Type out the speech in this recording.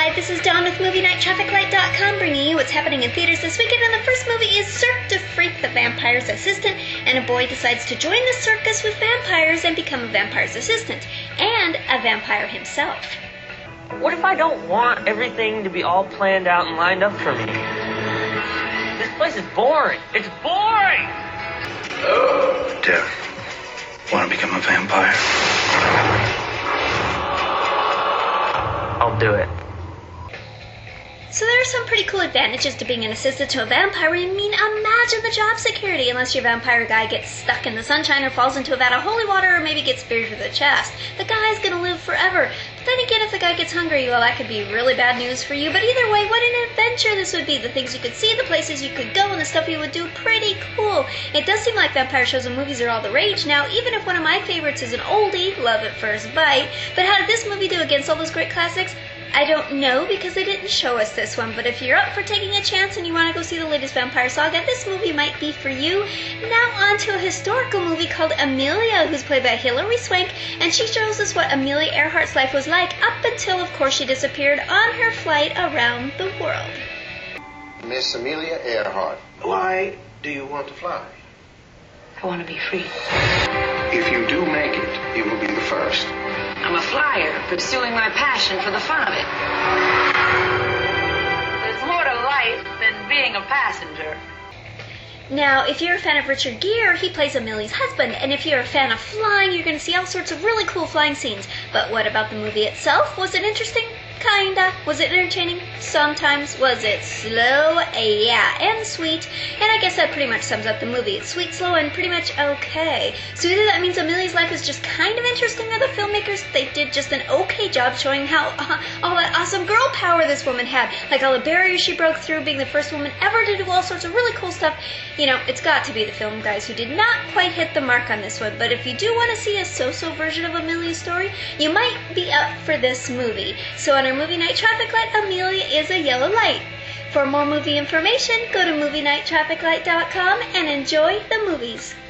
Hi, this is Dawn with MovieNightTrafficLight.com bringing you what's happening in theaters this weekend. And the first movie is Cirque du Freak, the vampire's assistant. And a boy decides to join the circus with vampires and become a vampire's assistant. And a vampire himself. What if I don't want everything to be all planned out and lined up for me? This place is boring. It's boring! Dev, want to become a vampire? I'll do it. So there are some pretty cool advantages to being an assistant to a vampire. I mean, imagine the job security, unless your vampire guy gets stuck in the sunshine or falls into a vat of holy water or maybe gets speared through the chest. The guy's gonna live forever. But then again, if the guy gets hungry, well, that could be really bad news for you. But either way, what an adventure this would be. The things you could see, the places you could go, and the stuff you would do, pretty cool. It does seem like vampire shows and movies are all the rage now, even if one of my favorites is an oldie, Love at First Bite. But how did this movie do against all those great classics? I don't know, because they didn't show us this one, but if you're up for taking a chance and you want to go see the latest vampire saga, this movie might be for you. Now on to a historical movie called Amelia, who's played by Hilary Swank, and she shows us what Amelia Earhart's life was like up until, of course, she disappeared on her flight around the world. Miss Amelia Earhart, why do you want to fly? I want to be free. If you do make it, you will be the first. I'm a flyer, pursuing my passion for the fun of it. There's more to life than being a passenger. Now, if you're a fan of Richard Gere, he plays Amelia's husband, and if you're a fan of flying, you're going to see all sorts of really cool flying scenes. But what about the movie itself? Was it interesting? Kinda. Was it entertaining? Sometimes. Was it slow? Yeah, and sweet. And I guess that pretty much sums up the movie. It's sweet, slow, and pretty much okay. So either that means Amelia's life is just kind of interesting, or the filmmakers, they did just an okay job showing how all that awesome girl power this woman had. Like all the barriers she broke through, being the first woman ever to do all sorts of really cool stuff. You know, it's got to be the film guys who did not quite hit the mark on this one. But if you do want to see a so-so version of Amelia's story, you might be up for this movie. So on our Movie Night Traffic Light, Amelia is a yellow light. For more movie information, go to MovieNightTrafficLight.com and enjoy the movies.